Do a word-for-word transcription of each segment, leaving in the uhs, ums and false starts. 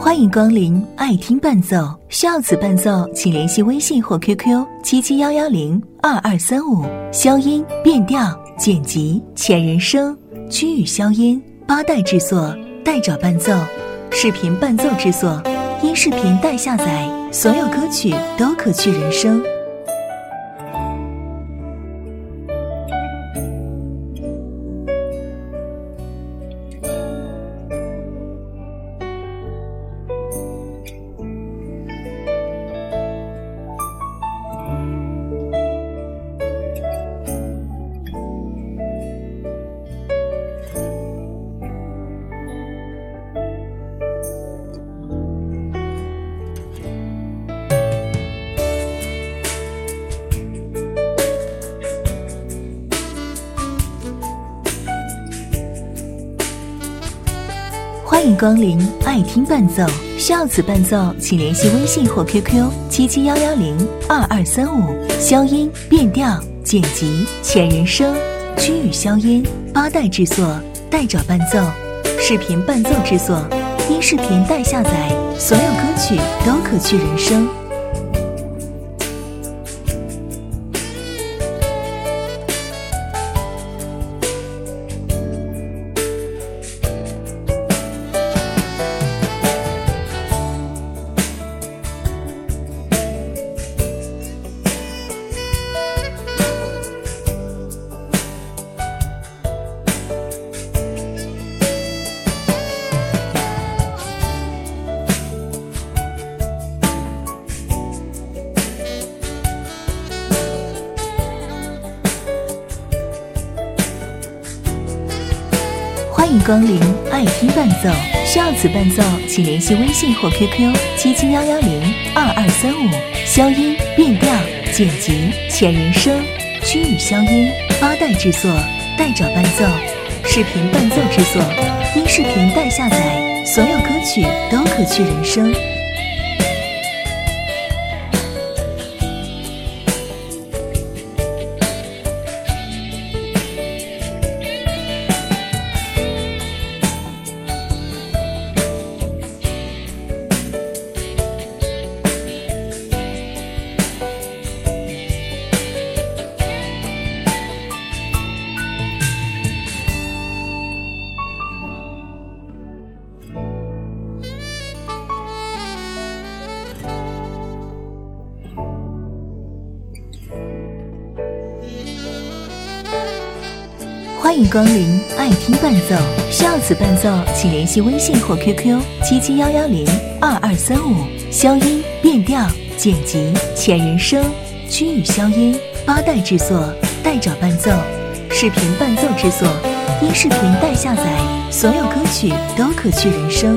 欢迎光临爱听伴奏，需要此伴奏请联系微信或 Q Q 七七幺幺零二二三五，消音、变调、剪辑、前人声、区域消音、八代制作、代找伴奏、视频伴奏制作、音视频代下载，所有歌曲都可去人声。欢迎光临爱听伴奏，需要此伴奏请联系微信或 Q Q 七七幺幺零二二三五，消音、变调、剪辑、前人声、区域消音、八代制作、代找伴奏、视频伴奏制作、音视频代下载，所有歌曲都可去人声。欢迎光临爱听伴奏，需要此伴奏请联系微信或 Q Q 七七幺幺零二二三五，消音、变调、剪辑、前人声、区域消音、八代制作、代找伴奏、视频伴奏制作、音视频代下载，所有歌曲都可去人声。欢迎光临爱听伴奏，需要此伴奏请联系微信或 Q Q 七七幺幺零二二三五，消音、变调、剪辑、前人声、区域消音、八代制作、代找伴奏、视频伴奏制作、音视频代下载，所有歌曲都可去人声。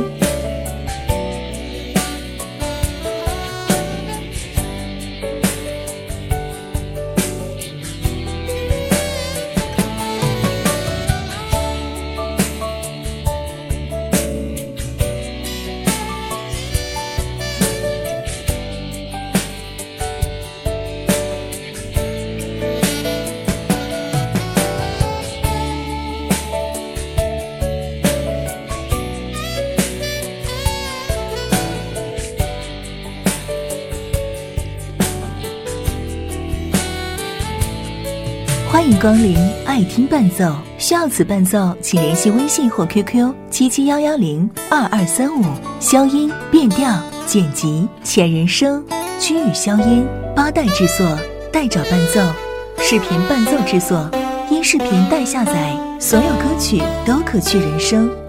欢迎光临爱听伴奏，需要此伴奏请联系微信或 Q Q 七七幺幺零二二三五，消音、变调、剪辑、前人声、区域消音、八代制作、代找伴奏、视频伴奏制作、音视频代下载，所有歌曲都可去人声。